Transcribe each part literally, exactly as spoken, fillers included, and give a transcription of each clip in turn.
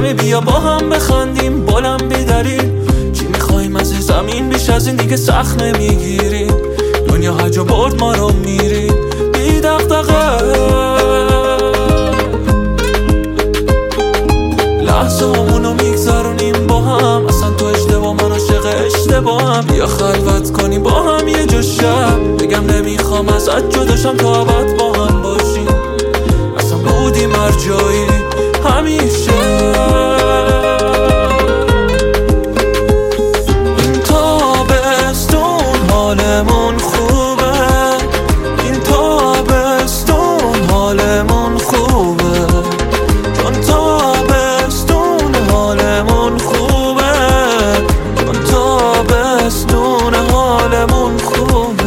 نمی بیا با هم بخندیم بالم بیدلیل. چی میخواییم از این زمین بیش از این دیگه سخت نمیگیریم. دنیا هجا برد ما رو میریم بی دغدغه. لحظه همونو میگذرونیم با هم. اصلا تو اشتباه من عاشق اشتباهم. بیا خلوت کنیم با هم یه جا شب. بگم نمیخوام ازت جداشم تا ابد با هم باشیم. اصلا بودیم هر جایی همیشه. این تابستون حالمون خوبه. این تابستون حالمون خوبه. چون تابستون حالمون خوبه. چون تابستون حالمون خوبه.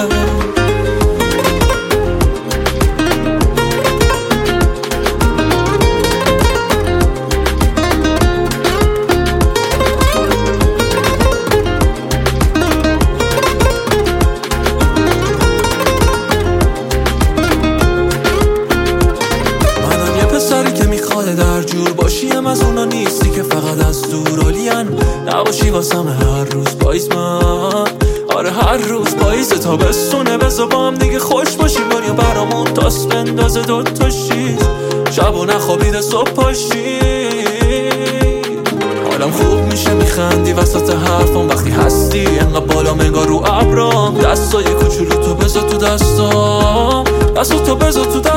در جور باشیم از اونا نیستی که فقط از دور آلین. نباشی واسم هر روز پاییز من. آره هر روز پاییز تابستونه. بذار با هم دیگه خوش باشیم. دنیا برامون تاس بندازه دوتا شیش. شب و نخوابیده صبح پاشی. حالم خوب میشه میخندی وسط حرفم وقتی هستی. انقدر بالا منگار رو ابرام. دستای کوچولو تو بذار تو دستام. دستو تو بذار تو دستام.